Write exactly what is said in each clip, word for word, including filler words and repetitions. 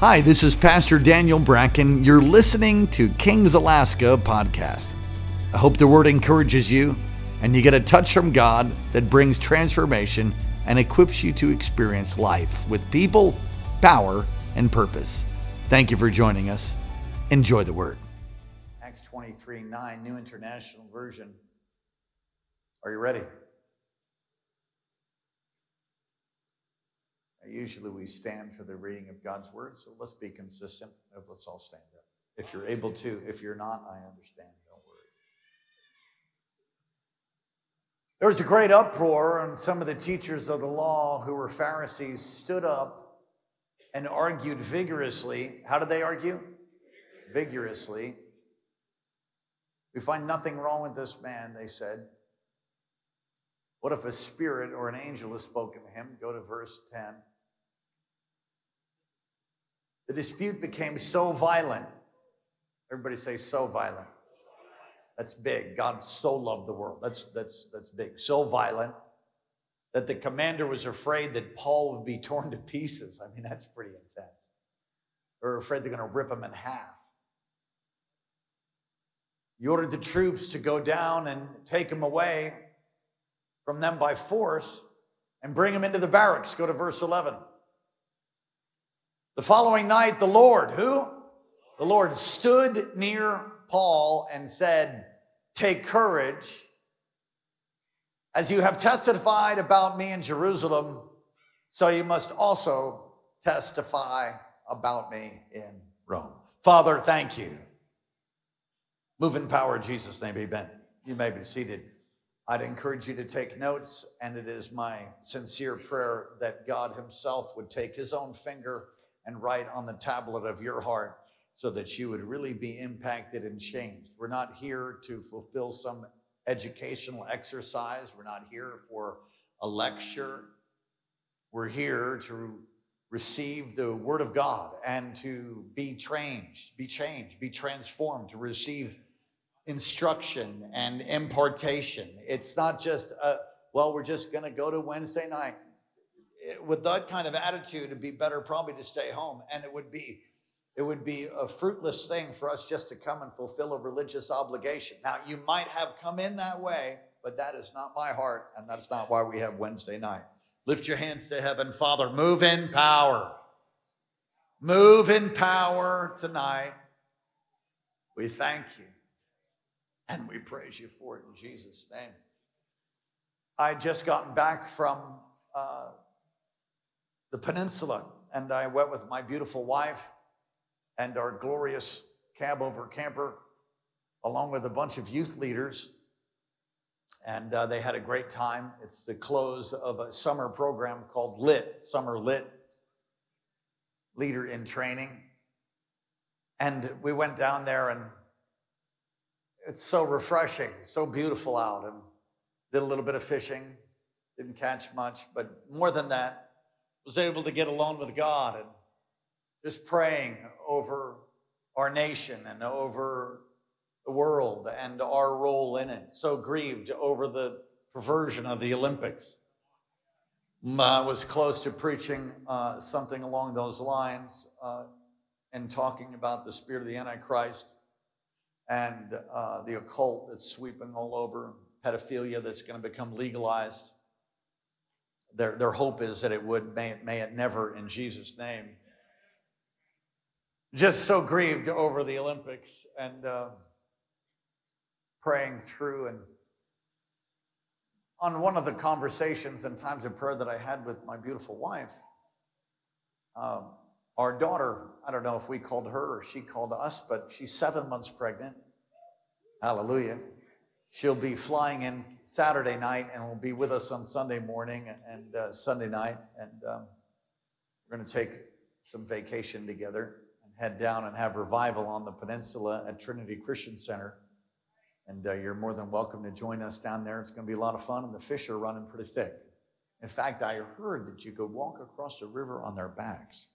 Hi, this is Pastor Daniel Bracken. You're listening to Kings Alaska podcast. I hope the word encourages you and you get a touch from God that brings transformation and equips you to experience life with people, power, and purpose. Thank you for joining us. Enjoy the word. Acts twenty-three nine, New International Version. Are you ready? Usually we stand for the reading of God's word, so let's be consistent. Let's all stand up. If you're able to, if you're not, I understand. Don't worry. There was a great uproar, and some of the teachers of the law who were Pharisees stood up and argued vigorously. How did they argue? Vigorously. We find nothing wrong with this man, they said. What if a spirit or an angel has spoken to him? Go to verse ten. The dispute became so violent. Everybody say so violent. That's big. God so loved the world. That's, that's, that's big. So violent that the commander was afraid that Paul would be torn to pieces. I mean, that's pretty intense. They're afraid they're going to rip him in half. He ordered the troops to go down and take him away from them by force and bring him into the barracks. Go to verse eleven. The following night, the Lord, who? The Lord stood near Paul and said, "Take courage. As you have testified about me in Jerusalem, so you must also testify about me in Rome." Father, thank you. Move in power in Jesus' name, amen. You may be seated. I'd encourage you to take notes, and it is my sincere prayer that God himself would take his own finger and write on the tablet of your heart so that you would really be impacted and changed. We're not here to fulfill some educational exercise. We're not here for a lecture. We're here to receive the word of God and to be trained, be changed, be transformed, to receive instruction and impartation. It's not just, a, well, we're just going to go to Wednesday night. It, with that kind of attitude, it'd be better probably to stay home. And it would be, it would be a fruitless thing for us just to come and fulfill a religious obligation. Now, you might have come in that way, but that is not my heart, and that's not why we have Wednesday night. Lift your hands to heaven. Father, move in power. Move in power tonight. We thank you. And we praise you for it in Jesus' name. I had just gotten back from uh, the peninsula, and I went with my beautiful wife and our glorious cab over camper, along with a bunch of youth leaders. And uh, they had a great time. It's the close of a summer program called LIT, Summer LIT, Leader in Training. And we went down there, and it's so refreshing, so beautiful out, and did a little bit of fishing, didn't catch much, but more than that, was able to get alone with God and just praying over our nation and over the world and our role in it. So grieved over the perversion of the Olympics. I was close to preaching uh, something along those lines uh, and talking about the spirit of the Antichrist and uh, the occult that's sweeping all over, pedophilia that's going to become legalized. Their, their hope is that it would, may it, may it never, in Jesus' name. Just so grieved over the Olympics and uh, praying through. And on one of the conversations and times of prayer that I had with my beautiful wife, um, our daughter, I don't know if we called her or she called us, but she's seven months pregnant. Hallelujah. She'll be flying in Saturday night and will be with us on Sunday morning and uh, Sunday night. And um, we're going to take some vacation together and head down and have revival on the peninsula at Trinity Christian Center. And uh, you're more than welcome to join us down there. It's going to be a lot of fun, and the fish are running pretty thick. In fact, I heard that you could walk across the river on their backs.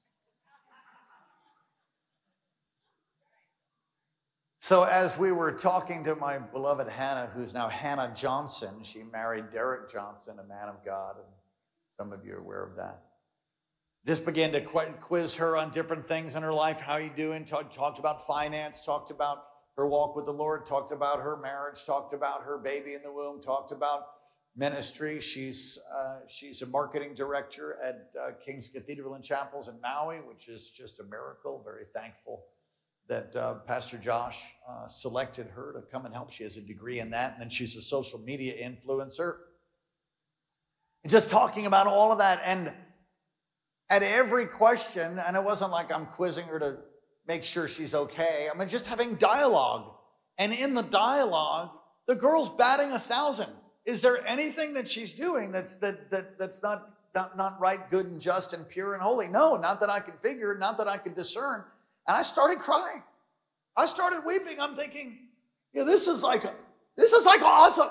So as we were talking to my beloved Hannah, who's now Hannah Johnson, she married Derek Johnson, a man of God, and some of you are aware of that. Just began to quiz her on different things in her life. How are you doing? Talk, talked about finance, talked about her walk with the Lord, talked about her marriage, talked about her baby in the womb, talked about ministry. She's uh, she's a marketing director at uh, King's Cathedral and Chapels in Maui, which is just a miracle. Very thankful that uh, Pastor Josh uh, selected her to come and help. She has a degree in that. And then she's a social media influencer. And just talking about all of that. And at every question, and it wasn't like I'm quizzing her to make sure she's okay. I mean, just having dialogue. And in the dialogue, the girl's batting a thousand. Is there anything that she's doing that's that that that's not, not, not right, good, and just, and pure and holy? No, not that I could figure, not that I could discern. And I started crying. I started weeping. I'm thinking, yeah, this is like, this is like awesome.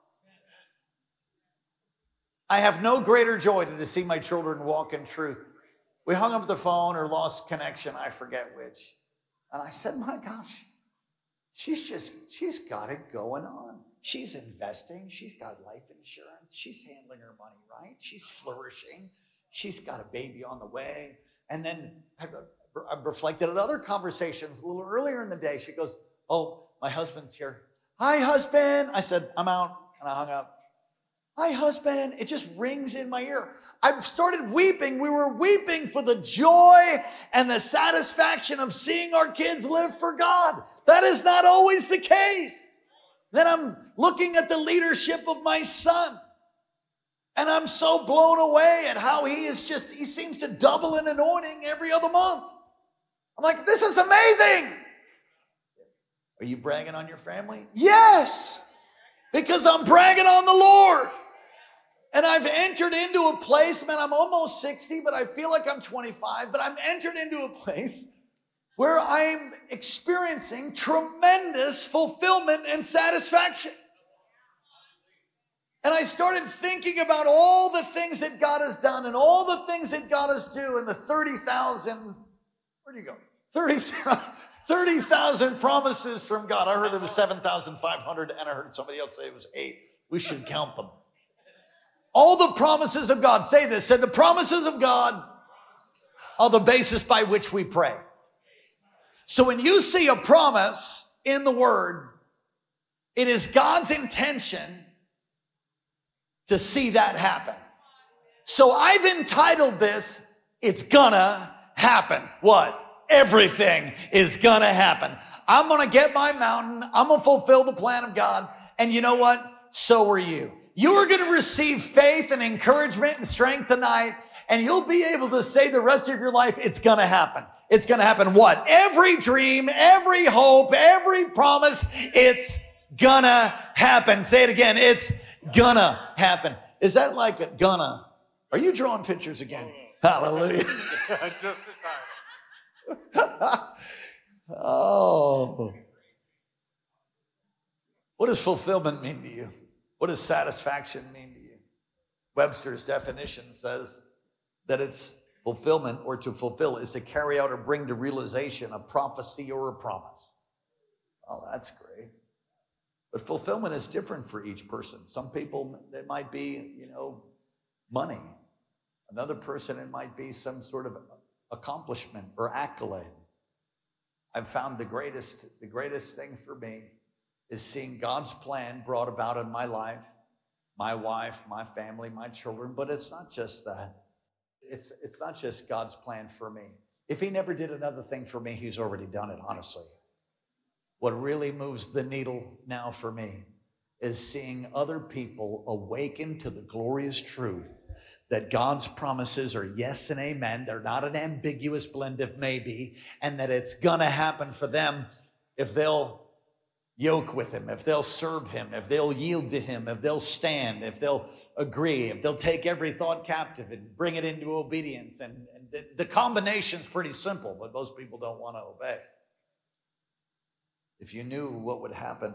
I have no greater joy than to see my children walk in truth. We hung up the phone or lost connection, I forget which. And I said, my gosh, she's just, she's got it going on. She's investing. She's got life insurance. She's handling her money right. She's flourishing. She's got a baby on the way. And then I reflected on other conversations a little earlier in the day. She goes, oh, my husband's here. Hi, husband. I said, I'm out. And I hung up. Hi, husband. It just rings in my ear. I started weeping. We were weeping for the joy and the satisfaction of seeing our kids live for God. That is not always the case. Then I'm looking at the leadership of my son. And I'm so blown away at how he is just, he seems to double in anointing every other month. I'm like, this is amazing. Are you bragging on your family? Yes, because I'm bragging on the Lord. And I've entered into a place, man, I'm almost sixty, but I feel like I'm twenty-five, but I'm entered into a place where I'm experiencing tremendous fulfillment and satisfaction. And I started thinking about all the things that God has done and all the things that God is doing, and the thirty thousand, where do you go? thirty thousand promises from God. I heard it was seven thousand five hundred, and I heard somebody else say it was eight. We should count them. All the promises of God, say this, said the promises of God are the basis by which we pray. So when you see a promise in the word, it is God's intention to see that happen. So I've entitled this, it's gonna happen. What? Everything is gonna happen. I'm gonna get my mountain. I'm gonna fulfill the plan of God. And you know what? So are you. You are going to receive faith and encouragement and strength tonight, and you'll be able to say the rest of your life, it's going to happen. It's going to happen what? Every dream, every hope, every promise, it's going to happen. Say it again. It's going to happen. Is that like a gonna? Are you drawing pictures again? Hallelujah. Just in time. Oh. What does fulfillment mean to you? What does satisfaction mean to you? Webster's definition says that it's fulfillment, or to fulfill is to carry out or bring to realization a prophecy or a promise. Oh, that's great. But fulfillment is different for each person. Some people, it might be, you know, money. Another person, it might be some sort of accomplishment or accolade. I've found the greatest, the greatest thing for me is seeing God's plan brought about in my life, my wife, my family, my children. But it's not just that. It's, it's not just God's plan for me. If he never did another thing for me, he's already done it, honestly. What really moves the needle now for me is seeing other people awaken to the glorious truth that God's promises are yes and amen. They're not an ambiguous blend of maybe, and that it's gonna happen for them if they'll yoke with him, if they'll serve him, if they'll yield to him, if they'll stand, if they'll agree, if they'll take every thought captive and bring it into obedience. And, and the, the combination's pretty simple, but most people don't want to obey. If you knew what would happen,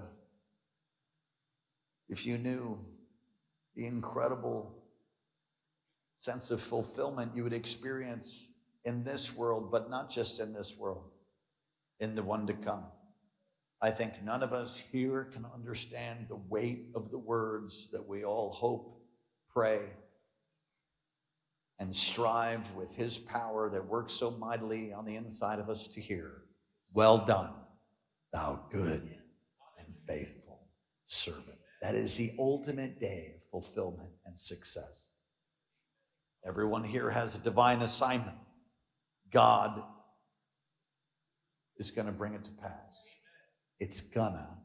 if you knew the incredible sense of fulfillment you would experience in this world, but not just in this world, in the one to come. I think none of us here can understand the weight of the words that we all hope, pray, and strive with his power that works so mightily on the inside of us to hear, well done, thou good and faithful servant. That is the ultimate day of fulfillment and success. Everyone here has a divine assignment. God is going to bring it to pass. It's gonna.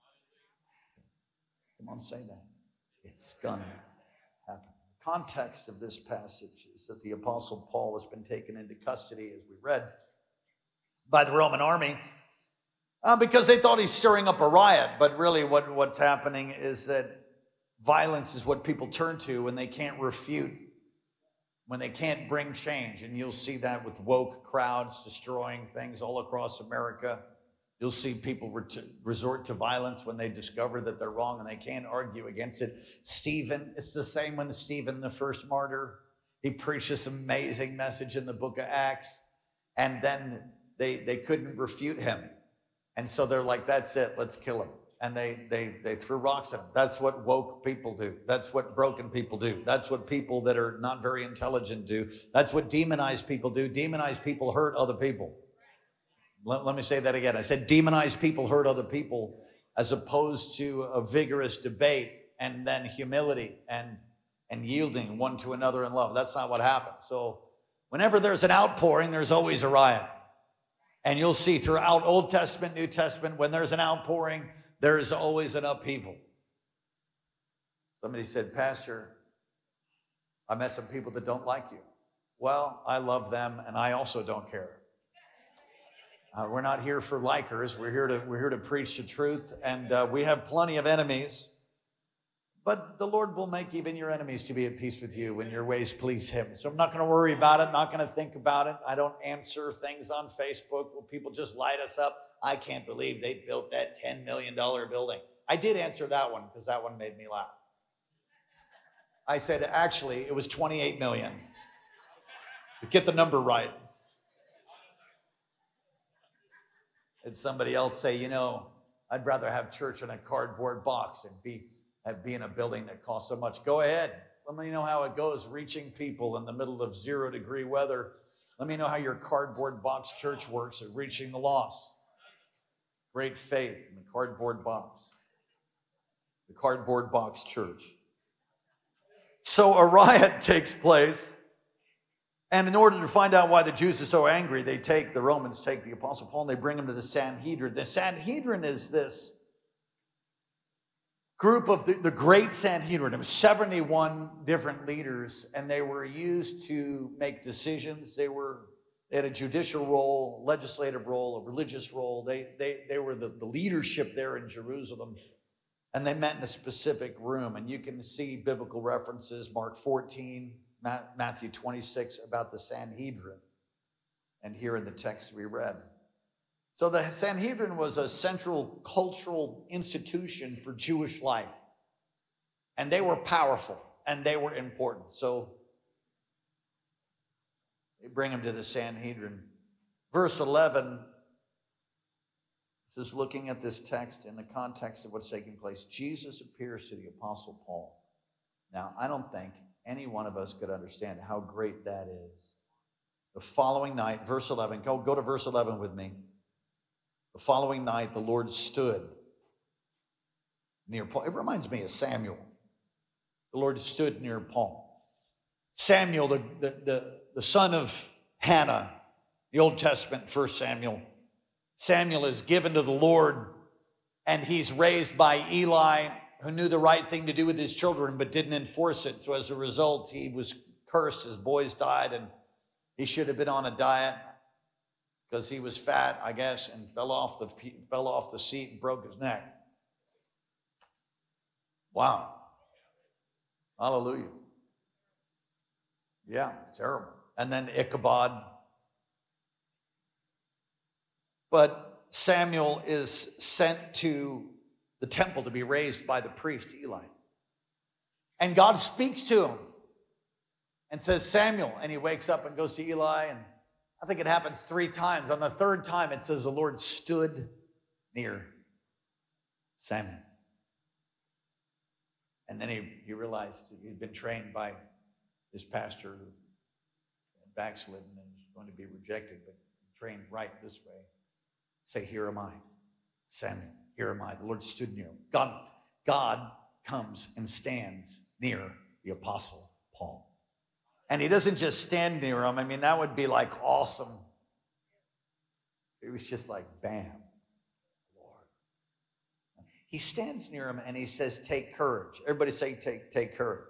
Come on, say that. It's gonna happen. The context of this passage is that the Apostle Paul has been taken into custody, as we read, by the Roman army uh, because they thought he's stirring up a riot. But really what, what's happening is that violence is what people turn to when they can't refute, when they can't bring change. And you'll see that with woke crowds destroying things all across America. You'll see people resort to violence when they discover that they're wrong and they can't argue against it. Stephen, it's the same when Stephen, the first martyr, he preached this amazing message in the book of Acts, and then they, they couldn't refute him. And so they're like, that's it, let's kill him. And they, they, they threw rocks at him. That's what woke people do. That's what broken people do. That's what people that are not very intelligent do. That's what demonized people do. Demonized people hurt other people. Let, let me say that again. I said demonized people hurt other people, as opposed to a vigorous debate and then humility and, and yielding one to another in love. That's not what happens. So whenever there's an outpouring, there's always a riot. And you'll see throughout Old Testament, New Testament, when there's an outpouring, there is always an upheaval. Somebody said, Pastor, I met some people that don't like you. Well, I love them, and I also don't care. Uh, we're not here for likers. We're here to we're here to preach the truth, and uh, we have plenty of enemies. But the Lord will make even your enemies to be at peace with you when your ways please him. So I'm not going to worry about it, not going to think about it. I don't answer things on Facebook where people just light us up. I can't believe they built that ten million dollars building. I did answer that one because that one made me laugh. I said, actually, it was twenty-eight million dollars. But get the number right. And somebody else say, you know, I'd rather have church in a cardboard box and be, have, be in a building that costs so much. Go ahead. Let me know how it goes reaching people in the middle of zero degree weather. Let me know how your cardboard box church works at reaching the lost. Great faith in the cardboard box. The cardboard box church. So a riot takes place. And in order to find out why the Jews are so angry, they take, the Romans take the Apostle Paul and they bring him to the Sanhedrin. The Sanhedrin is this group of the, the great Sanhedrin. It was seventy-one different leaders, and they were used to make decisions. They were they had a judicial role, legislative role, a religious role. They, they, they were the, the leadership there in Jerusalem, and they met in a specific room. And you can see biblical references, Mark fourteen, Matthew twenty-six, about the Sanhedrin, and here in the text we read. So the Sanhedrin was a central cultural institution for Jewish life, and they were powerful and they were important. So they bring him to the Sanhedrin. Verse eleven, this is looking at this text in the context of what's taking place. Jesus appears to the Apostle Paul. Now, I don't think any one of us could understand how great that is. The following night, verse eleven, go, go to verse eleven with me. The following night, the Lord stood near Paul. It reminds me of Samuel. The Lord stood near Paul. Samuel, the, the, the, the son of Hannah, the Old Testament, First Samuel. Samuel is given to the Lord, and he's raised by Eli, who knew the right thing to do with his children, but didn't enforce it. So as a result, he was cursed. His boys died, and he should have been on a diet because he was fat, I guess, and fell off the fell off the seat and broke his neck. Wow. Hallelujah. Yeah, terrible. And then Ichabod. But Samuel is sent to the temple to be raised by the priest Eli. And God speaks to him and says, Samuel. And he wakes up and goes to Eli, and I think it happens three times. On the third time, it says the Lord stood near Samuel. And then he, he realized he'd been trained by his pastor, who backslidden and is going to be rejected, but trained right this way. Say, here am I. Samuel, here am I. The Lord stood near him. God, God comes and stands near the Apostle Paul. And he doesn't just stand near him. I mean, that would be like awesome. It was just like, bam, Lord. He stands near him and he says, take courage. Everybody say, take, take courage.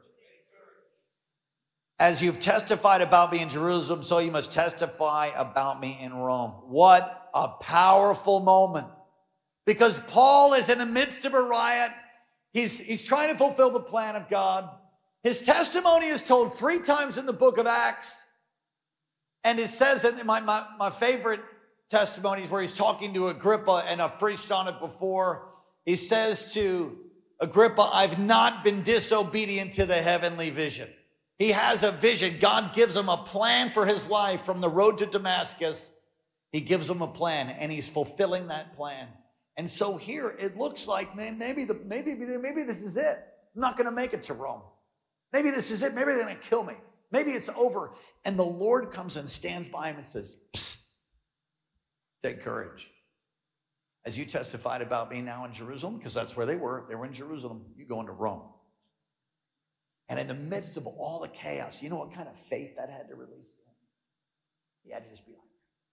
As you've testified about me in Jerusalem, so you must testify about me in Rome. What a powerful moment. Because Paul is in the midst of a riot. He's, he's trying to fulfill the plan of God. His testimony is told three times in the book of Acts. And it says that my, my, my favorite testimonies where he's talking to Agrippa, and I've preached on it before. He says to Agrippa, I've not been disobedient to the heavenly vision. He has a vision. God gives him a plan for his life from the road to Damascus. He gives him a plan, and he's fulfilling that plan. And so here it looks like, man, maybe, the, maybe, maybe this is it. I'm not going to make it to Rome. Maybe this is it. Maybe they're going to kill me. Maybe it's over. And the Lord comes and stands by him and says, psst, take courage. As you testified about me now in Jerusalem, because that's where they were. They were in Jerusalem. You go into Rome. And in the midst of all the chaos, you know what kind of faith that had to release to him? He had to just be like,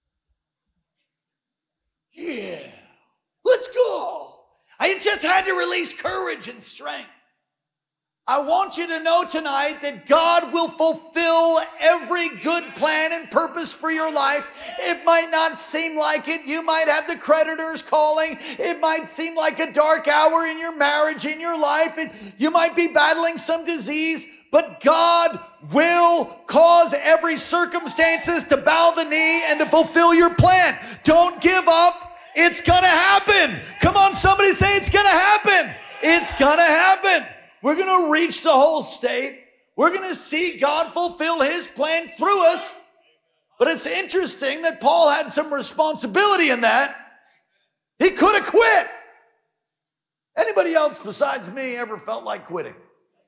yeah, let's go. I just had to release courage and strength. I want you to know tonight that God will fulfill every good plan and purpose for your life. It might not seem like it. You might have the creditors calling. It might seem like a dark hour in your marriage, in your life. It, you might be battling some disease, but God will cause every circumstances to bow the knee and to fulfill your plan. Don't give up. It's going to happen. Come on, somebody say it's going to happen. It's going to happen. We're going to reach the whole state. We're going to see God fulfill his plan through us. But it's interesting that Paul had some responsibility in that. He could have quit. Anybody else besides me ever felt like quitting?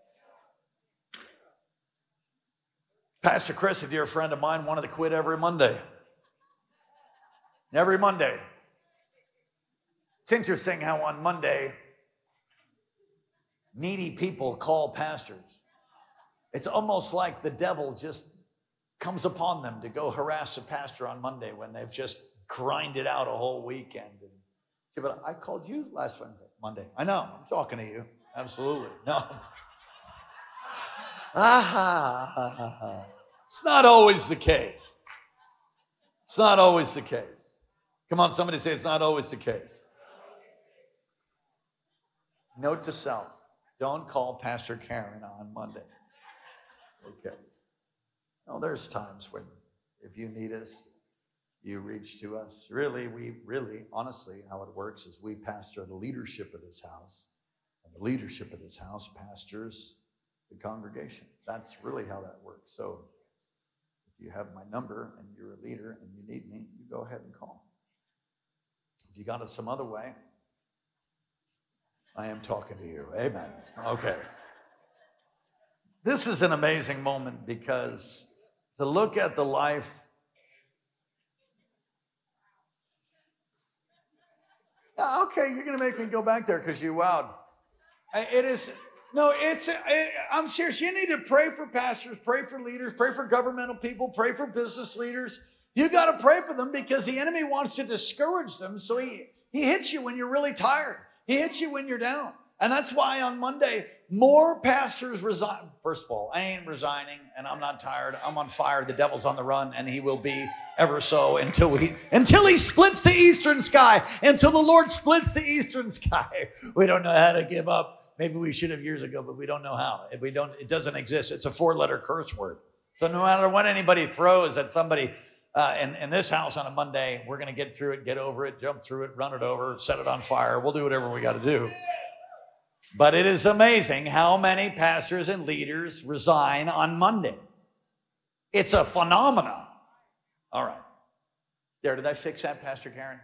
Pastor Chris, a dear friend of mine, wanted to quit every Monday. Every Monday. It's interesting how on Monday, needy people call pastors. It's almost like the devil just comes upon them to go harass a pastor on Monday when they've just grinded out a whole weekend. And say, but I called you last Wednesday, Monday. I know, I'm talking to you. Absolutely. No. Ah, it's not always the case. It's not always the case. Come on, somebody say it's not always the case. Note to self. Don't call Pastor Karen on Monday. Okay. No, there's times when if you need us, you reach to us. Really, we really, honestly, how it works is we pastor the leadership of this house. And the leadership of this house pastors the congregation. That's really how that works. So if you have my number and you're a leader and you need me, you go ahead and call. If you got it some other way, I am talking to you. Amen. Okay. This is an amazing moment because to look at the life. Okay, you're going to make me go back there because you wowed. It is, no, it's, it, I'm serious. You need to pray for pastors, pray for leaders, pray for governmental people, pray for business leaders. You got to pray for them because the enemy wants to discourage them. So he, he hits you when you're really tired. He hits you when you're down. And that's why on Monday, more pastors resign. First of all, I ain't resigning and I'm not tired. I'm on fire. The devil's on the run and he will be ever so until he, until he splits the eastern sky, until the Lord splits the eastern sky. We don't know how to give up. Maybe we should have years ago, but we don't know how. If we don't, it doesn't exist. It's a four-letter curse word. So no matter what anybody throws at somebody uh, in, in this house on a Monday, we're going to get through it, get over it, jump through it, run it over, set it on fire. We'll do whatever we got to do. But it is amazing how many pastors and leaders resign on Monday. It's a phenomenon. All right. There, did I fix that, Pastor Karen?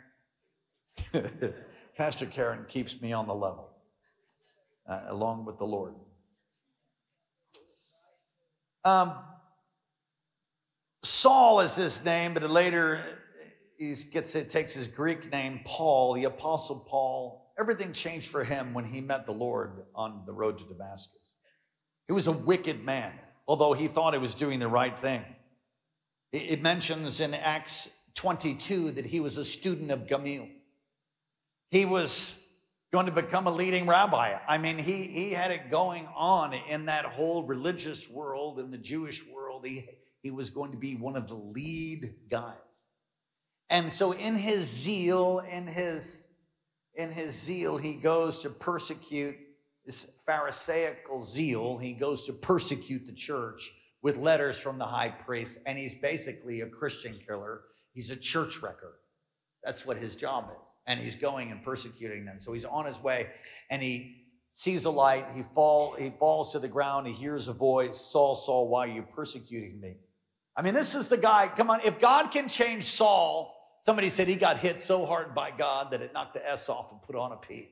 Pastor Karen keeps me on the level, uh, along with the Lord. Um, Saul is his name, but later he gets it takes his Greek name, Paul, the Apostle Paul. Everything changed for him when he met the Lord on the road to Damascus. He was a wicked man, although he thought he was doing the right thing. It mentions in Acts twenty-two that he was a student of Gamaliel. He was going to become a leading rabbi. I mean, he, he had it going on in that whole religious world, in the Jewish world. He, he was going to be one of the lead guys. And so in his zeal, in his, in his zeal, he goes to persecute, this Pharisaical zeal, he goes to persecute the church with letters from the high priest. And he's basically a Christian killer. He's a church wrecker. That's what his job is. And he's going and persecuting them. So he's on his way and he sees a light. He fall, he falls to the ground. He hears a voice, Saul, Saul, why are you persecuting me? I mean, this is the guy, come on, if God can change Saul, somebody said he got hit so hard by God that it knocked the S off and put on a P.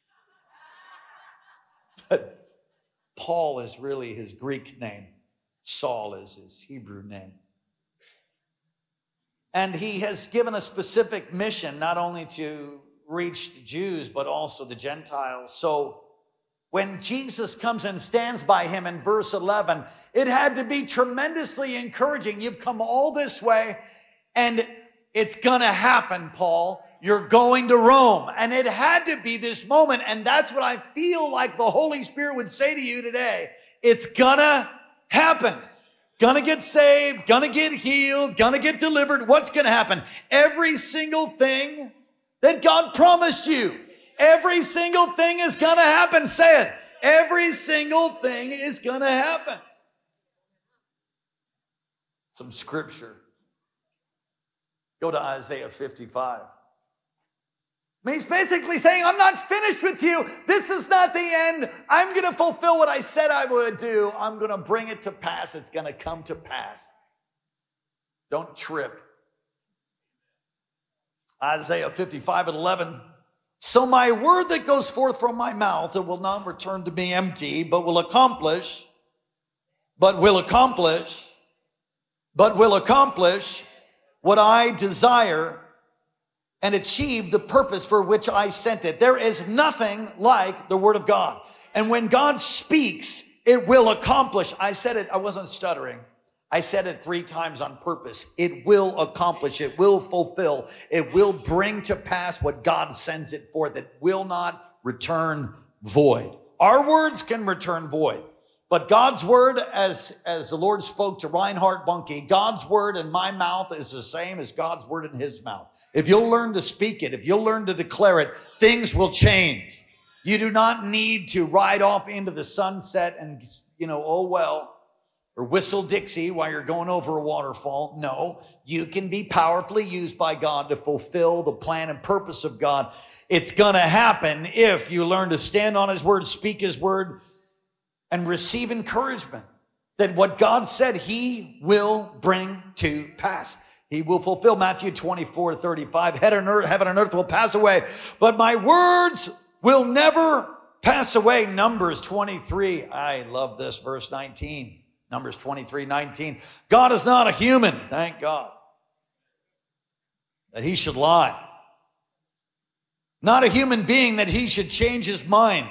But Paul is really his Greek name. Saul is his Hebrew name. And he has given a specific mission, not only to reach the Jews, but also the Gentiles. So when Jesus comes and stands by him in verse eleven, it had to be tremendously encouraging. You've come all this way, and it's gonna happen, Paul. You're going to Rome. And it had to be this moment, and that's what I feel like the Holy Spirit would say to you today. It's gonna happen. Gonna get saved, gonna get healed, gonna get delivered. What's gonna happen? Every single thing that God promised you, every single thing is gonna happen. Say it. Every single thing is gonna happen. Some scripture. Go to Isaiah fifty-five. I mean, he's basically saying, I'm not finished with you. This is not the end. I'm going to fulfill what I said I would do. I'm going to bring it to pass. It's going to come to pass. Don't trip. Isaiah fifty-five and eleven. So my word that goes forth from my mouth, it will not return to me empty, but will accomplish, but will accomplish, but will accomplish what I desire and achieve the purpose for which I sent it. There is nothing like the word of God. And when God speaks, it will accomplish. I said it, I wasn't stuttering. I said it three times on purpose. It will accomplish, it will fulfill, it will bring to pass what God sends it for, that will not return void. Our words can return void. But God's word, as, as the Lord spoke to Reinhard Bonnke, God's word in my mouth is the same as God's word in his mouth. If you'll learn to speak it, if you'll learn to declare it, things will change. You do not need to ride off into the sunset and, you know, oh well, or whistle Dixie while you're going over a waterfall. No, you can be powerfully used by God to fulfill the plan and purpose of God. It's going to happen if you learn to stand on his word, speak his word, and receive encouragement that what God said he will bring to pass. He will fulfill. Matthew twenty-four thirty-five, heaven and earth, heaven and earth will pass away, but my words will never pass away. Numbers twenty-three, I love this, verse nineteen. Numbers twenty-three nineteen. God is not a human, thank God, that he should lie. Not a human being that he should change his mind.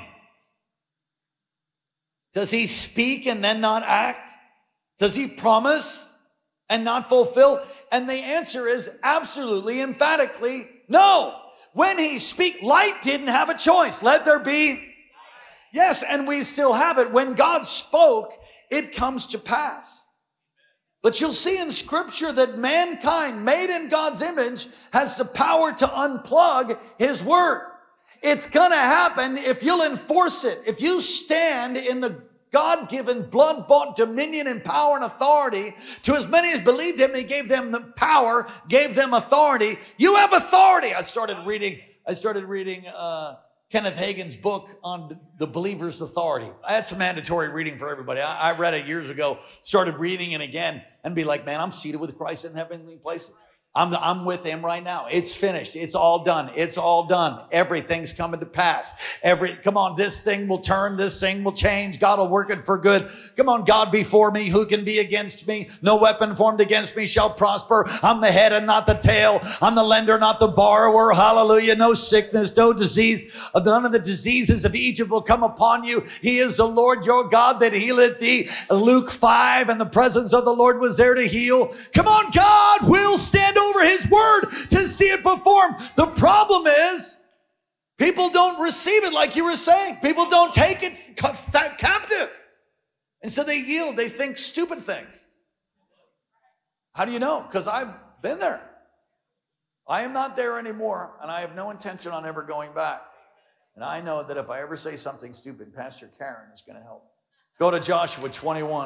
Does he speak and then not act? Does he promise and not fulfill? And the answer is absolutely, emphatically, no. When he speak, light didn't have a choice. Let there be. Yes, and we still have it. When God spoke, it comes to pass. But you'll see in scripture that mankind, made in God's image, has the power to unplug his word. It's going to happen if you'll enforce it. If you stand in the God-given, blood-bought dominion and power and authority to as many as believed him, he gave them the power, gave them authority. You have authority. I started reading, I started reading uh, Kenneth Hagin's book on the believer's authority. That's a mandatory reading for everybody. I, I read it years ago, started reading it again, and be like, man, I'm seated with Christ in heavenly places. I'm, I'm with him right now. It's finished. It's all done. It's all done. Everything's coming to pass. Every, come on, this thing will turn. This thing will change. God will work it for good. Come on, God before me. Who can be against me? No weapon formed against me shall prosper. I'm the head and not the tail. I'm the lender, not the borrower. Hallelujah. No sickness, no disease. None of the diseases of Egypt will come upon you. He is the Lord your God that healeth thee. Luke five, and the presence of the Lord was there to heal. Come on, God will stand over his word to see it perform. The problem is people don't receive it like you were saying. People don't take it captive. And so they yield. They think stupid things. How do you know? Because I've been there. I am not there anymore, and I have no intention on ever going back. And I know that if I ever say something stupid, Pastor Karen is going to help. Go to Joshua twenty-one.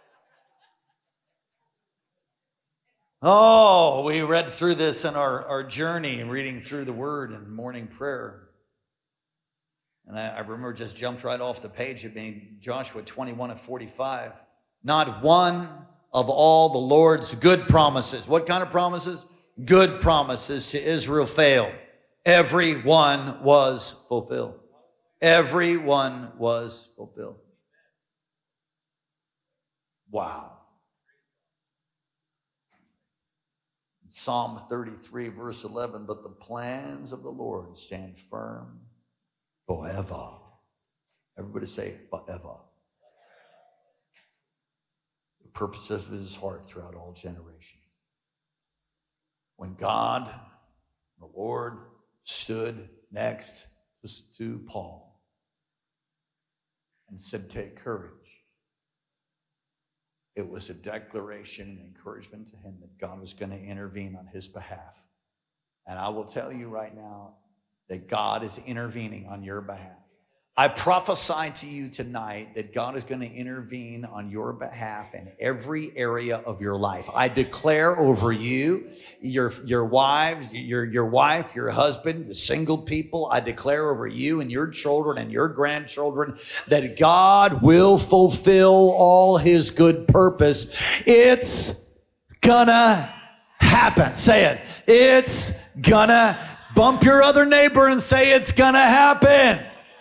Oh, we read through this in our, our journey, reading through the word and morning prayer. And I, I remember just jumped right off the page of being Joshua twenty-one and forty-five. Not one of all the Lord's good promises. What kind of promises? Good promises to Israel failed. Every one was fulfilled. Every one was fulfilled. Wow. Psalm thirty-three, verse eleven, but the plans of the Lord stand firm forever. Everybody say forever. The purposes of his heart throughout all generations. When God, the Lord, stood next to Paul and said, take courage, it was a declaration and encouragement to him that God was going to intervene on his behalf. And I will tell you right now that God is intervening on your behalf. I prophesy to you tonight that God is going to intervene on your behalf in every area of your life. I declare over you, your, your wives, your, your wife, your husband, the single people, I declare over you and your children and your grandchildren that God will fulfill all his good purpose. It's gonna happen. Say it. It's gonna bump your other neighbor and say it's gonna happen.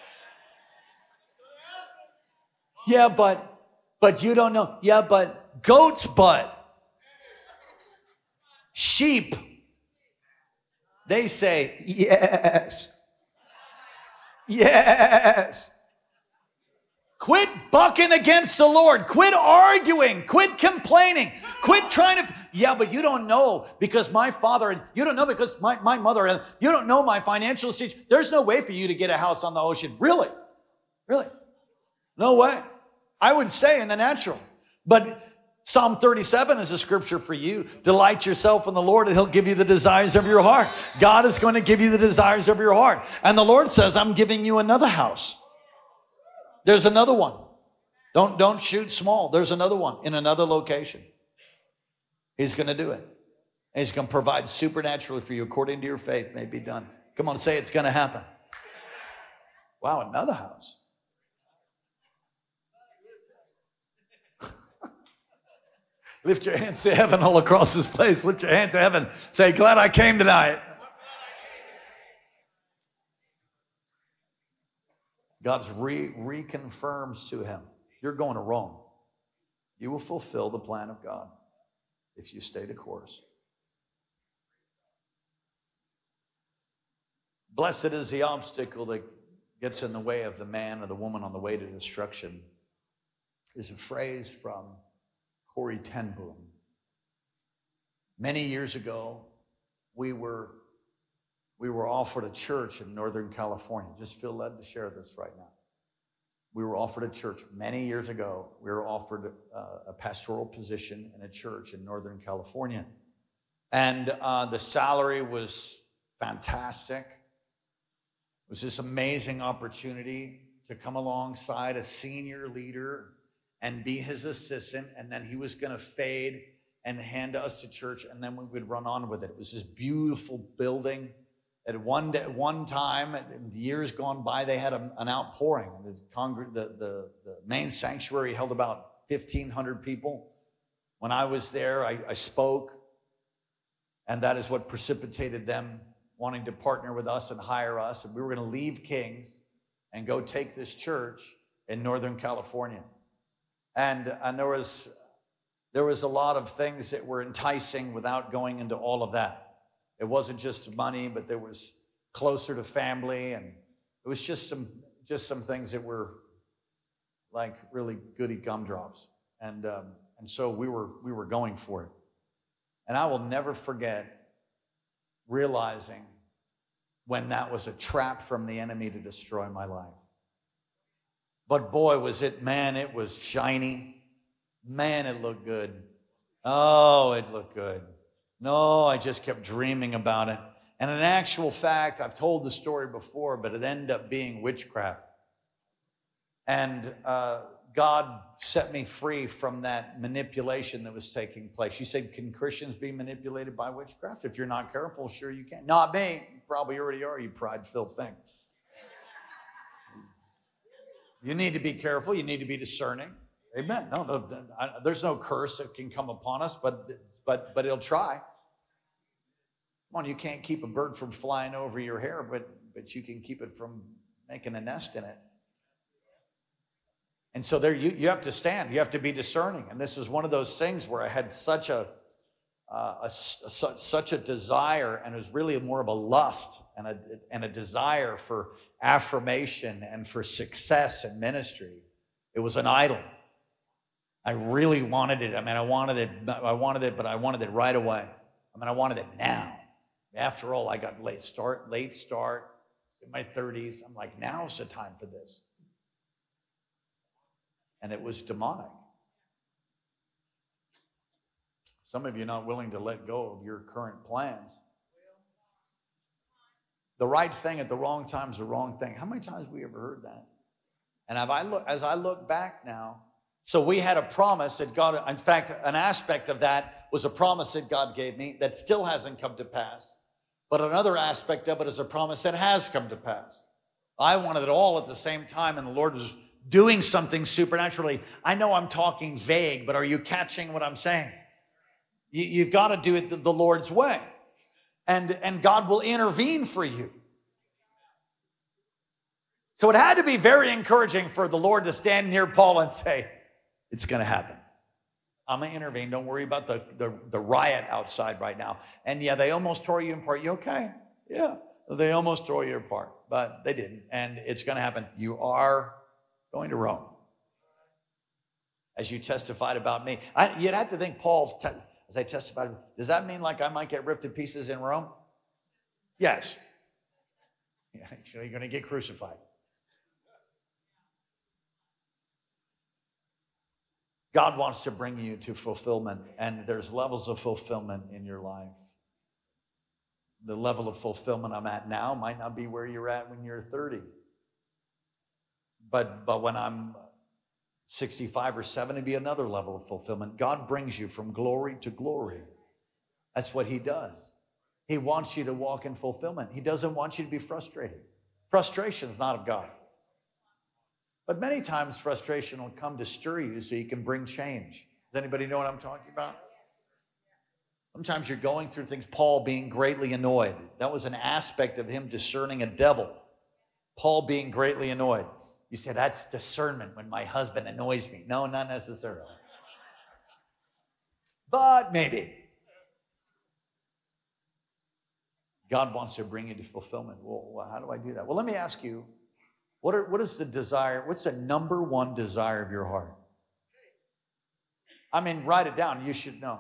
Yeah, but, but you don't know. Yeah, but goat's butt. Sheep. They say, yes. Yes. Quit bucking against the Lord. Quit arguing. Quit complaining. Quit trying to, yeah, but you don't know because my father, you don't know because my, my mother, you don't know my financial situation. There's no way for you to get a house on the ocean. Really? Really? No way. I would say in the natural. But Psalm thirty-seven is a scripture for you. Delight yourself in the Lord and he'll give you the desires of your heart. God is going to give you the desires of your heart. And the Lord says, I'm giving you another house. There's another one. Don't, don't shoot small. There's another one in another location. He's going to do it. And he's going to provide supernaturally for you according to your faith may be done. Come on, say it's going to happen. Wow, another house. Lift your hands to heaven all across this place. Lift your hands to heaven. Say, glad I came tonight. God re- reconfirms to him, you're going to Rome. You will fulfill the plan of God if you stay the course. Blessed is the obstacle that gets in the way of the man or the woman on the way to destruction is a phrase from Corrie ten Boom. Many years ago, we were, we were offered a church in Northern California. Just feel led to share this right now. We were offered a church many years ago. We were offered uh, a pastoral position in a church in Northern California. And uh, the salary was fantastic. It was this amazing opportunity to come alongside a senior leader and be his assistant, and then he was going to fade and hand us to church, and then we would run on with it. It was this beautiful building. At one day, one time, in years gone by, they had a, an outpouring. The, congr- the, the, the main sanctuary held about fifteen hundred people. When I was there, I, I spoke. And that is what precipitated them wanting to partner with us and hire us. And we were going to leave Kings and go take this church in Northern California. And, and there was, there was a lot of things that were enticing without going into all of that. It wasn't just money, but there was closer to family. And it was just some, just some things that were like really goody gumdrops. And, um, and so we were, we were going for it. And I will never forget realizing when that was a trap from the enemy to destroy my life. But boy, was it, man, it was shiny. Man, it looked good. Oh, it looked good. No, I just kept dreaming about it. And in actual fact, I've told the story before, but it ended up being witchcraft. And uh, God set me free from that manipulation that was taking place. You said, can Christians be manipulated by witchcraft? If you're not careful, sure you can. Not me. You probably already are, you pride-filled thing. You need to be careful. You need to be discerning. Amen. No, no, I, there's no curse that can come upon us, but, but, but it'll try. Come on, you can't keep a bird from flying over your hair, but, but you can keep it from making a nest in it. And so there, you, you have to stand. You have to be discerning. And this is one of those things where I had such a, uh, a, a su- such a desire, and it was really more of a lust and a, and a desire for affirmation and for success in ministry. It was an idol. I really wanted it. I mean, I wanted it. I wanted it, but I wanted it right away. I mean, I wanted it now. After all, I got late start, late start, in my thirties. I'm like, now's the time for this. And it was demonic. Some of you are not willing to let go of your current plans. The right thing at the wrong time is the wrong thing. How many times have we ever heard that? And have I look, as I look back now, so we had a promise that God, in fact, an aspect of that was a promise that God gave me that still hasn't come to pass. But another aspect of it is a promise that has come to pass. I wanted it all at the same time, and the Lord was doing something supernaturally. I know I'm talking vague, but are you catching what I'm saying? You, you've got to do it the, the Lord's way. And, and God will intervene for you. So it had to be very encouraging for the Lord to stand near Paul and say, it's going to happen. I'm going to intervene. Don't worry about the, the, the riot outside right now. And yeah, they almost tore you apart. You okay? Yeah, they almost tore you apart, but they didn't. And it's going to happen. You are going to Rome. As you testified about me. I, you'd have to think Paul, te- as I testified, does that mean like I might get ripped to pieces in Rome? Yes. Actually, you're going to get crucified. God wants to bring you to fulfillment, and there's levels of fulfillment in your life. The level of fulfillment I'm at now might not be where you're at when you're thirty. But, but when I'm sixty-five or seventy, be another level of fulfillment. God brings you from glory to glory. That's what he does. He wants you to walk in fulfillment. He doesn't want you to be frustrated. Frustration is not of God. But many times frustration will come to stir you so you can bring change. Does anybody know what I'm talking about? Sometimes you're going through things. Paul being greatly annoyed. That was an aspect of him discerning a devil. Paul being greatly annoyed. You said, that's discernment when my husband annoys me. No, not necessarily. But maybe. God wants to bring you to fulfillment. Well, how do I do that? Well, let me ask you, what, are, what is the desire? What's the number one desire of your heart? I mean, write it down. You should know.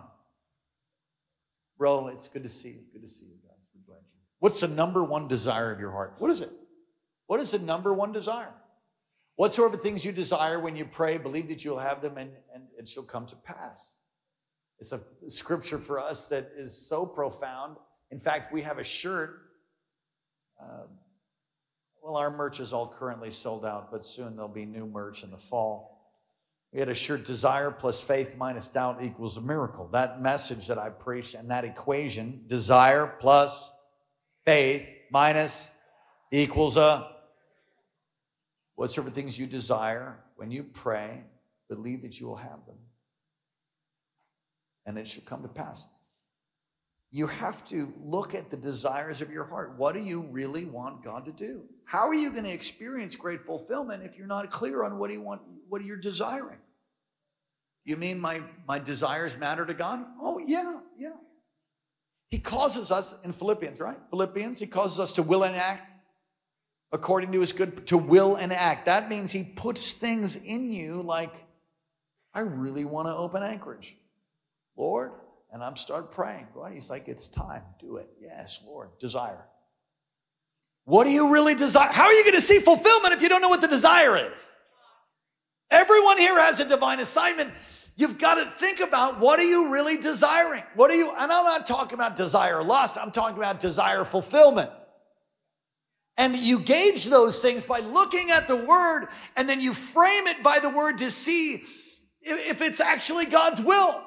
Bro, it's good to see you. Good to see you guys. We're glad you. What's the number one desire of your heart? What is it? What is the number one desire? Whatsoever things you desire when you pray, believe that you'll have them and, and it shall come to pass. It's a scripture for us that is so profound. In fact, we have a shirt. Uh, well, our merch is all currently sold out, but soon there'll be new merch in the fall. We had a shirt, desire plus faith minus doubt equals a miracle. That message that I preached and that equation, desire plus faith minus equals a whatsoever things you desire, when you pray, believe that you will have them. And it shall come to pass. you have to look at the desires of your heart. What do you really want God to do? How are you going to experience great fulfillment if you're not clear on what you want, what you're desiring? You mean my, my desires matter to God? Oh, yeah, yeah. He causes us in Philippians, right? Philippians, he causes us to will and act according to his good, to will and act. That means he puts things in you like, I really want to open Anchorage. Lord, and I'm start praying, right? He's like, it's time, do it. Yes, Lord, desire. What do you really desire? How are you going to see fulfillment if you don't know what the desire is? Everyone here has a divine assignment. You've got to think about, what are you really desiring? What are you, and I'm not talking about desire lust, I'm talking about desire fulfillment. And you gauge those things by looking at the word, and then you frame it by the word to see if it's actually God's will.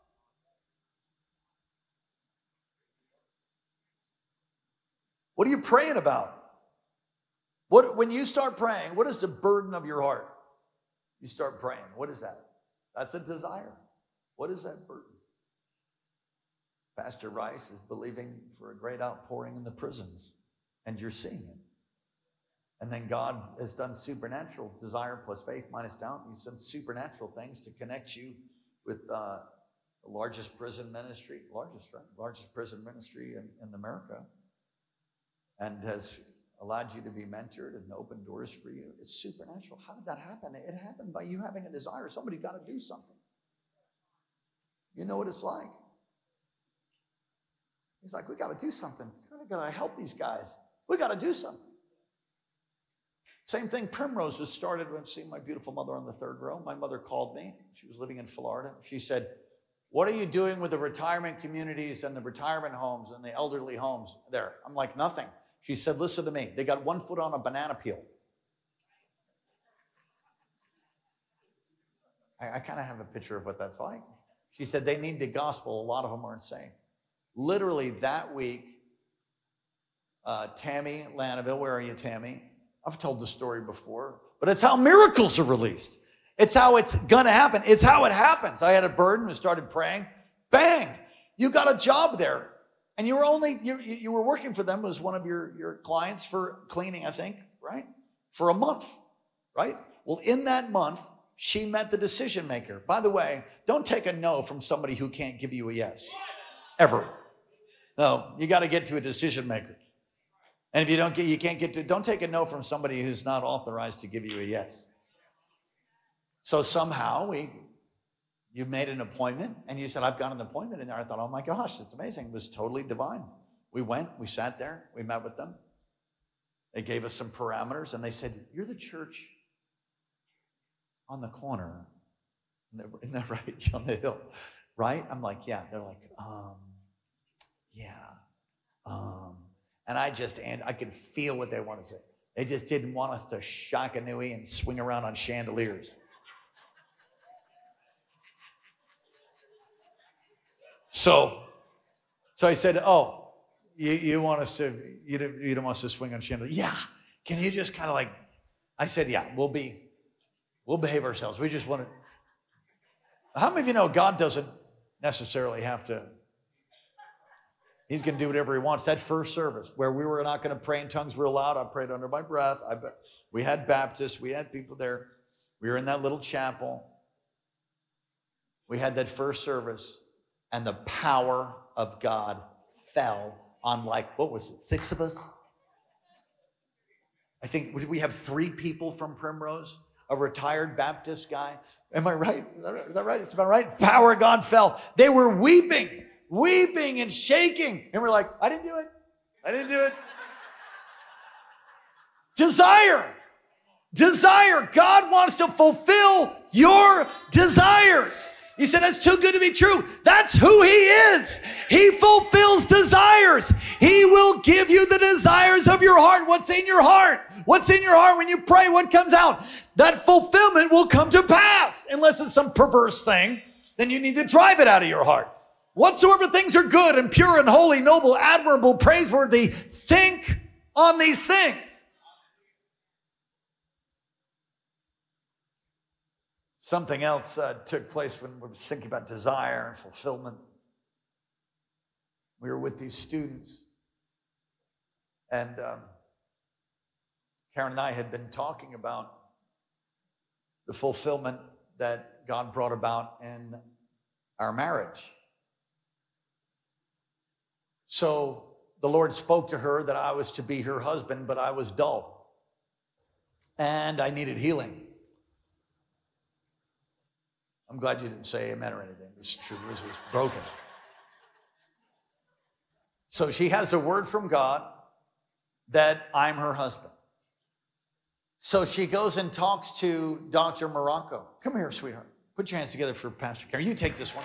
What are you praying about? What, when you start praying, what is the burden of your heart? You start praying. What is that? That's a desire. What is that burden? Pastor Rice is believing for a great outpouring in the prisons, and you're seeing it. And then God has done supernatural desire plus faith minus doubt. He's done supernatural things to connect you with uh, the largest prison ministry, largest, right? Largest prison ministry in, in America, and has allowed you to be mentored and open doors for you. It's supernatural. How did that happen? It happened by you having a desire. Somebody got to do something. You know what it's like. He's like, we got to do something. We got to help these guys. We got to do something. Same thing, Primrose was started when seeing my beautiful mother on the third row. My mother called me. She was living in Florida. She said, what are you doing with the retirement communities and the retirement homes and the elderly homes there? I'm like, nothing. She said, listen to me. They got one foot on a banana peel. I, I kind of have a picture of what that's like. She said, they need the gospel. A lot of them aren't saved. Literally that week, uh, Tammy Lanaville, where are you, Tammy? I've told the story before, but it's how miracles are released. It's how it's going to happen. It's how it happens. I had a burden and started praying. Bang! You got a job there. And you were only, you, you were working for them as one of your, your clients for cleaning, I think, right? For a month, right? Well, in that month, she met the decision maker. By the way, don't take a no from somebody who can't give you a yes. Ever. No, you got to get to a decision maker. And if you don't get, you can't get to, don't take a no from somebody who's not authorized to give you a yes. So somehow we, you made an appointment and you said, I've got an appointment in there. I thought, oh my gosh, it's amazing. It was totally divine. We went, we sat there, we met with them. They gave us some parameters and they said, you're the church on the corner. Isn't that right? On the hill, right? I'm like, yeah. They're like, um, yeah. Um, And I just, and I could feel what they wanted to say. They just didn't want us to shakanui and swing around on chandeliers. So, so I said, oh, you, you want us to, you don't, you don't want us to swing on chandeliers? Yeah. Can you just kind of like, I said, yeah, we'll be, we'll behave ourselves. We just want to. How many of you know God doesn't necessarily have to, he's going to do whatever he wants. That first service where we were not going to pray in tongues real loud, I prayed under my breath. I, we had Baptists. We had people there. We were in that little chapel. We had that first service, and the power of God fell on, like, what was it, six of us? I think, did we have three people from Primrose? A retired Baptist guy. Am I right? Is that right? Is that right? It's about right. Power of God fell. They were weeping. Weeping and shaking. And we're like, I didn't do it. I didn't do it. Desire. Desire. God wants to fulfill your desires. He said, that's too good to be true. That's who he is. He fulfills desires. He will give you the desires of your heart. What's in your heart? What's in your heart when you pray? What comes out? That fulfillment will come to pass. Unless it's some perverse thing, then you need to drive it out of your heart. Whatsoever things are good and pure and holy, noble, admirable, praiseworthy, think on these things. Something else uh, took place when we were thinking about desire and fulfillment. We were with these students, and um, Karen and I had been talking about the fulfillment that God brought about in our marriage. So the Lord spoke to her that I was to be her husband, but I was dull, and I needed healing. I'm glad you didn't say amen or anything. This truth was, was broken. So she has a word from God that I'm her husband. So she goes and talks to Doctor Morocco. Come here, sweetheart. Put your hands together for Pastor Karen. You take this one.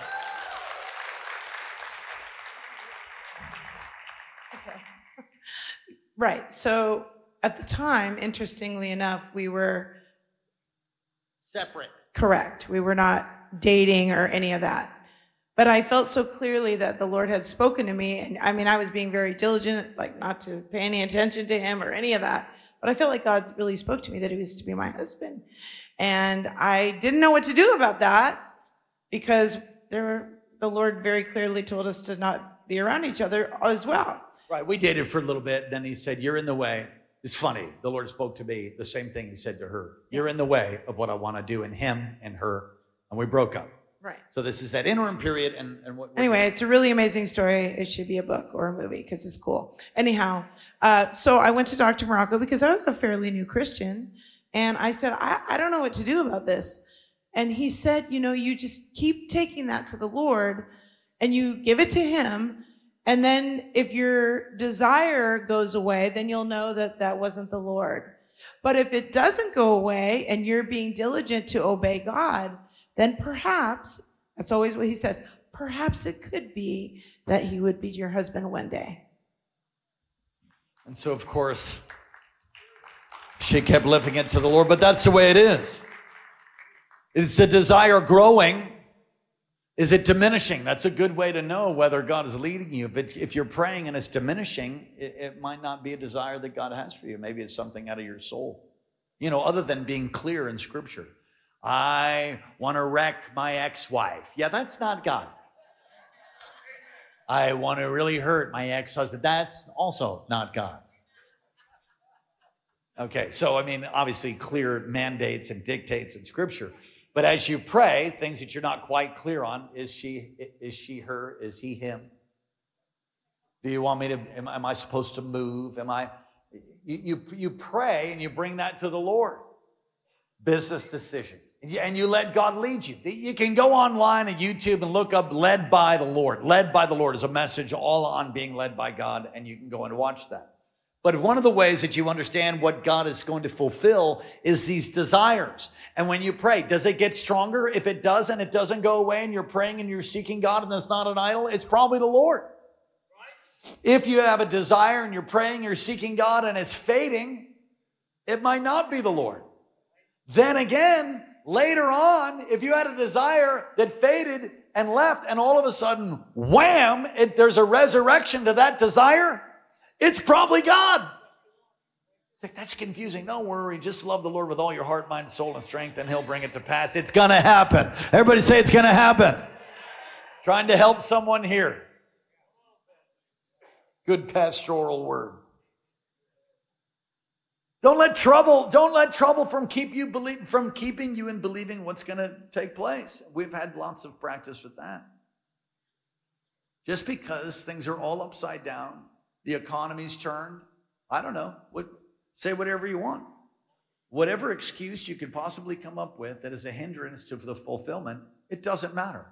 Okay. Right. So at the time, interestingly enough, we were separate. Correct. We were not dating or any of that. But I felt so clearly that the Lord had spoken to me. And I mean, I was being very diligent, like not to pay any attention to him or any of that. But I felt like God really spoke to me that he was to be my husband. And I didn't know what to do about that because there, the Lord very clearly told us to not be around each other as well. Right. We dated for a little bit. Then he said, you're in the way. It's funny. The Lord spoke to me the same thing he said to her. You're in the way of what I want to do in him and her. And we broke up. Right. So this is that interim period. And, and what, what anyway, it's a really amazing story. It should be a book or a movie because it's cool. Anyhow, uh, so I went to Doctor Morocco because I was a fairly new Christian. And I said, I, I don't know what to do about this. And he said, you know, you just keep taking that to the Lord and you give it to him. And then if your desire goes away, then you'll know that that wasn't the Lord. But if it doesn't go away and you're being diligent to obey God, then perhaps, that's always what he says, perhaps it could be that he would be your husband one day. And so, of course, she kept lifting it to the Lord, but that's the way it is. Is the desire growing? Is it diminishing? That's a good way to know whether God is leading you. If, it's, if you're praying and it's diminishing, it, it might not be a desire that God has for you. Maybe it's something out of your soul. You know, other than being clear in Scripture. I want to wreck my ex-wife. Yeah, that's not God. I want to really hurt my ex-husband. That's also not God. Okay, so I mean, obviously clear mandates and dictates in Scripture. But as you pray, things that you're not quite clear on, is she, is she her? Is he him? Do you want me to, am, am I supposed to move? Am I, you, you, you pray and you bring that to the Lord. Business decisions. And you, and you let God lead you. You can go online at YouTube and look up Led by the Lord. Led by the Lord is a message all on being led by God, and you can go and watch that. But one of the ways that you understand what God is going to fulfill is these desires. And when you pray, does it get stronger? If it does and it doesn't go away and you're praying and you're seeking God and it's not an idol, it's probably the Lord. If you have a desire and you're praying, you're seeking God and it's fading, it might not be the Lord. Then again, later on, if you had a desire that faded and left and all of a sudden, wham, it, there's a resurrection to that desire, it's probably God. It's like, that's confusing. Don't worry. Just love the Lord with all your heart, mind, soul, and strength, and he'll bring it to pass. It's going to happen. Everybody say it's going to happen. Trying to help someone here. Good pastoral word. Don't let trouble, don't let trouble from keep you believe, from keeping you in believing what's going to take place. We've had lots of practice with that. Just because things are all upside down, the economy's turned, I don't know, what, say whatever you want. Whatever excuse you could possibly come up with that is a hindrance to the fulfillment, it doesn't matter.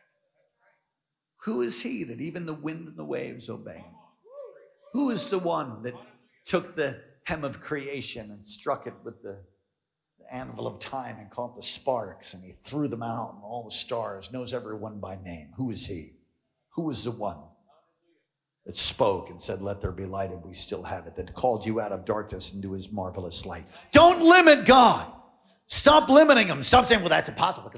Who is he that even the wind and the waves obey him? Who is the one that took the hem of creation and struck it with the, the anvil of time and caught the sparks, and he threw them out and all the stars, knows everyone by name? Who is he? Who is the one that spoke and said, let there be light, and we still have it, that called you out of darkness into his marvelous light? Don't limit God. Stop limiting him. Stop saying, well, that's impossible.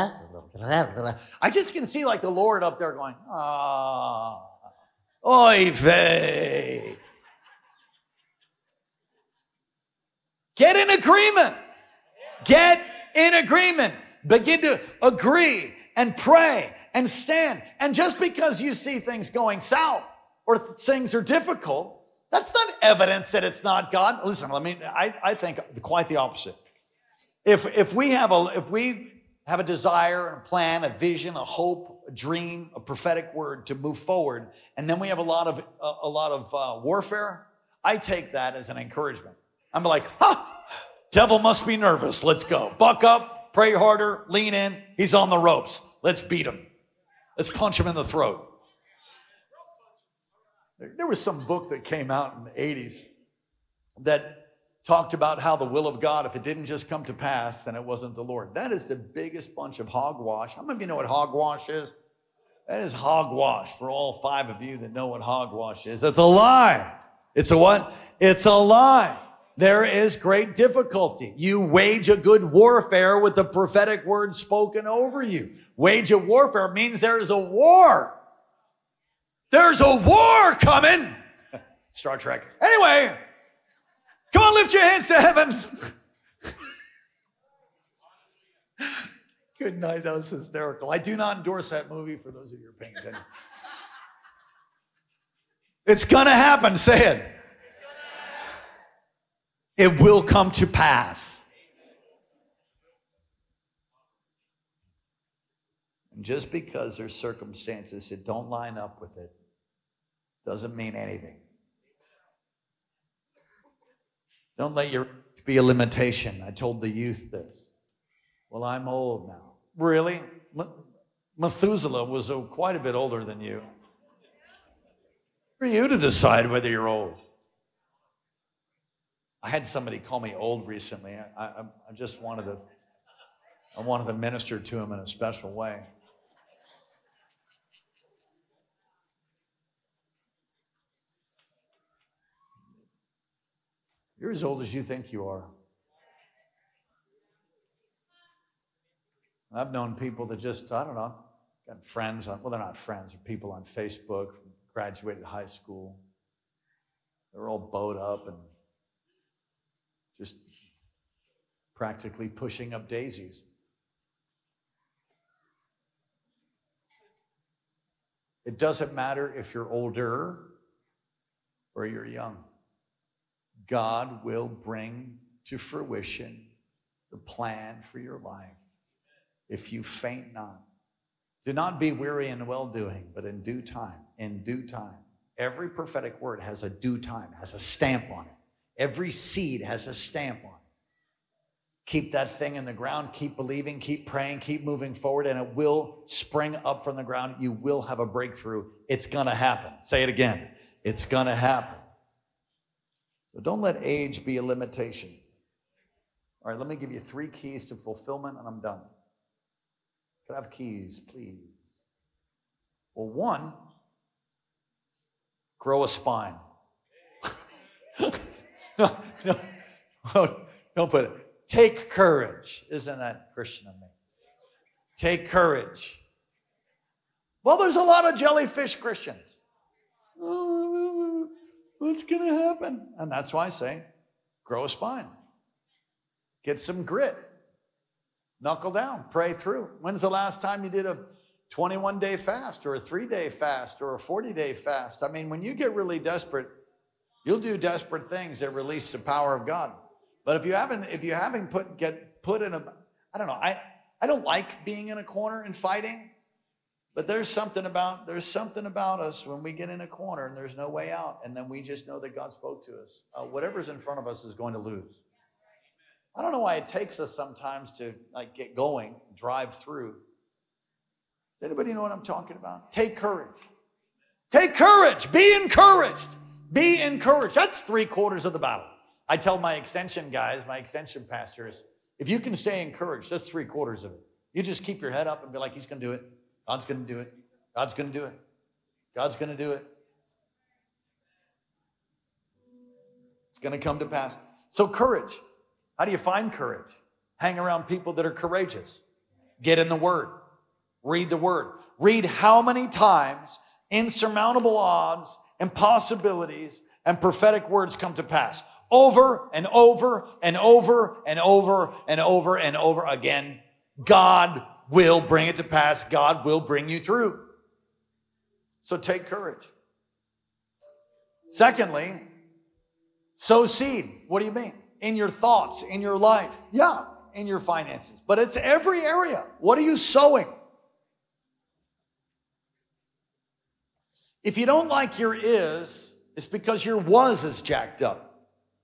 I just can see like the Lord up there going, ah, oy vey. Get in agreement. Get in agreement. Begin to agree and pray and stand. And just because you see things going south or things are difficult, that's not evidence that it's not God. Listen, I mean, I, I think quite the opposite. If, if we have a, if we have a desire, a plan, a vision, a hope, a dream, a prophetic word to move forward, and then we have a lot of, a, a lot of uh, warfare, I take that as an encouragement. I'm like, ha, devil must be nervous. Let's go. Buck up, pray harder, lean in. He's on the ropes. Let's beat him. Let's punch him in the throat. There was some book that came out in the eighties that talked about how the will of God, if it didn't just come to pass, then it wasn't the Lord. That is the biggest bunch of hogwash. How many of you know what hogwash is? That is hogwash for all five of you that know what hogwash is. It's a lie. It's a what? It's a lie. There is great difficulty. You wage a good warfare with the prophetic word spoken over you. Wage a warfare means there is a war. There's a war coming. Star Trek. Anyway, come on, lift your hands to heaven. Good night. That was hysterical. I do not endorse that movie for those of you who are paying attention. It's going to happen. Say it. It will come to pass. And just because there's circumstances that don't line up with it doesn't mean anything. Don't let your be a limitation. I told the youth this. Well, I'm old now. Really? Methuselah was quite a bit older than you. For you to decide whether you're old. I had somebody call me old recently. I, I, I just wanted to, I wanted to minister to him in a special way. You're as old as you think you are. I've known people that just, I don't know, got friends on, well, they're not friends, they're people on Facebook, graduated high school. They're all bowed up and just practically pushing up daisies. It doesn't matter if you're older or you're young. God will bring to fruition the plan for your life if you faint not. Do not be weary in well-doing, but in due time, in due time. Every prophetic word has a due time, has a stamp on it. Every seed has a stamp on it. Keep that thing in the ground, keep believing, keep praying, keep moving forward, and it will spring up from the ground. You will have a breakthrough. It's gonna happen. Say it again. It's gonna happen. So don't let age be a limitation. All right, let me give you three keys to fulfillment, and I'm done. Could I have keys, please? Well, one, grow a spine. no, no, don't put it. Take courage. Isn't that Christian of me? Take courage. Well, there's a lot of jellyfish Christians. Oh, what's going to happen? And that's why I say, grow a spine. Get some grit. Knuckle down. Pray through. When's the last time you did a twenty-one day fast or a three day fast or a forty day fast? I mean, when you get really desperate, you'll do desperate things that release the power of God. But if you haven't, if you haven't put, get put in a, I don't know, I, I don't like being in a corner and fighting, but there's something about, there's something about us when we get in a corner and there's no way out. And then we just know that God spoke to us. Uh, whatever's in front of us is going to lose. I don't know why it takes us sometimes to like get going, drive through. Does anybody know what I'm talking about? Take courage. Take courage. Be encouraged. Be encouraged. That's three quarters of the battle. I tell my extension guys, my extension pastors, if you can stay encouraged, that's three quarters of it. You just keep your head up and be like, he's going to do it. God's going to do it. God's going to do it. God's going to do it. It's going to come to pass. So courage. How do you find courage? Hang around people that are courageous. Get in the Word. Read the Word. Read how many times insurmountable odds, impossibilities, and prophetic words come to pass. Over and over and over and over and over and over again. God will bring it to pass. God will bring you through. So take courage. Secondly, sow seed. What do you mean? In your thoughts, in your life. Yeah, in your finances. But it's every area. What are you sowing? If you don't like your is, it's because your was is jacked up.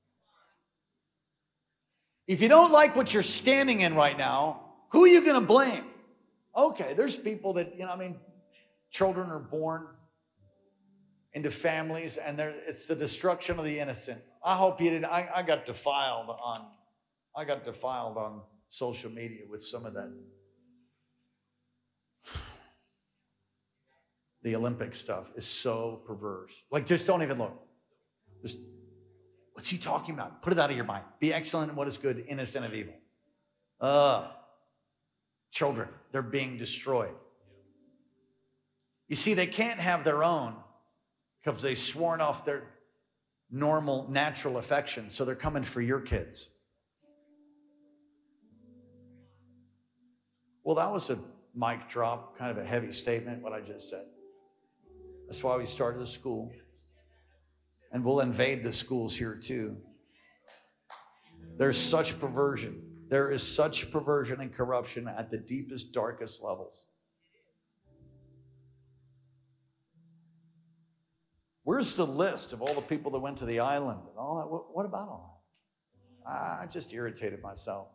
If you don't like what you're standing in right now, who are you going to blame? Okay, there's people that, you know, I mean, children are born into families, and it's the destruction of the innocent. I hope you didn't. I, I got defiled on, I got defiled on social media with some of that. The Olympic stuff is so perverse. Like, just don't even look. Just, what's he talking about? Put it out of your mind. Be excellent in what is good, innocent of evil. Uh, children, they're being destroyed. You see, they can't have their own because they've sworn off their normal, natural affection, so they're coming for your kids. Well, that was a mic drop, kind of a heavy statement, what I just said. That's why we started a school. And we'll invade the schools here too. There's such perversion. There is such perversion and corruption at the deepest, darkest levels. Where's the list of all the people that went to the island and all that? What, what about all that? I just irritated myself.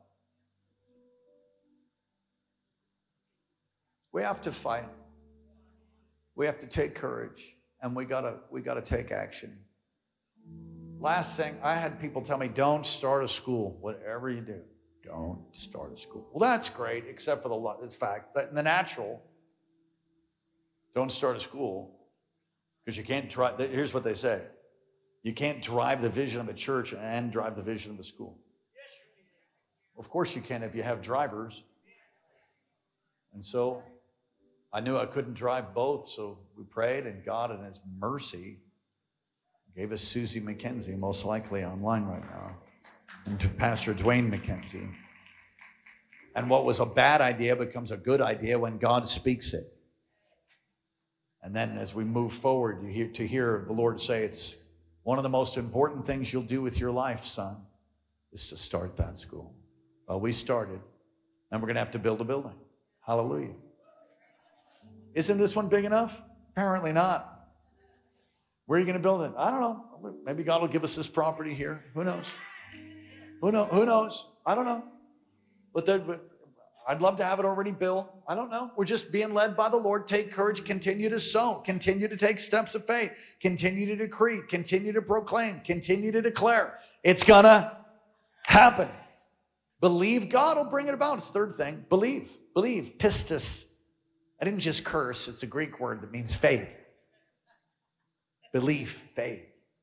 We have to fight. We have to take courage, and we gotta we gotta take action. Last thing, I had people tell me, don't start a school. Whatever you do, don't start a school. Well, that's great, except for the this fact that in the natural, don't start a school because you can't drive. Here's what they say: you can't drive the vision of a church and drive the vision of a school. Of course you can if you have drivers. And so I knew I couldn't drive both, so we prayed, and God in his mercy gave us Susie McKenzie, most likely online right now, and to Pastor Dwayne McKenzie. And what was a bad idea becomes a good idea when God speaks it. And then as we move forward, you hear, to hear the Lord say, it's one of the most important things you'll do with your life, son, is to start that school. Well, we started, and we're going to have to build a building. Hallelujah. Isn't this one big enough? Apparently not. Where are you going to build it? I don't know. Maybe God will give us this property here. Who knows? Who knows? Who knows? I don't know. But, that, but I'd love to have it already built. I don't know. We're just being led by the Lord. Take courage. Continue to sow. Continue to take steps of faith. Continue to decree. Continue to proclaim. Continue to declare. It's going to happen. Believe God will bring it about. It's the third thing. Believe. Believe. Pistis. I didn't just curse. It's a Greek word that means faith. Belief, faith.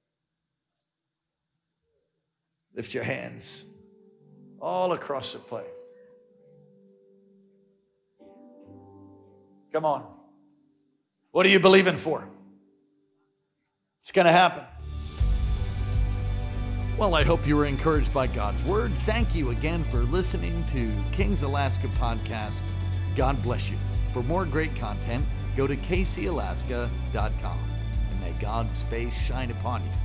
Lift your hands all across the place. Come on. What are you believing for? It's going to happen. Well, I hope you were encouraged by God's word. Thank you again for listening to King's Alaska Podcast. God bless you. For more great content, go to k c alaska dot com, and may God's face shine upon you.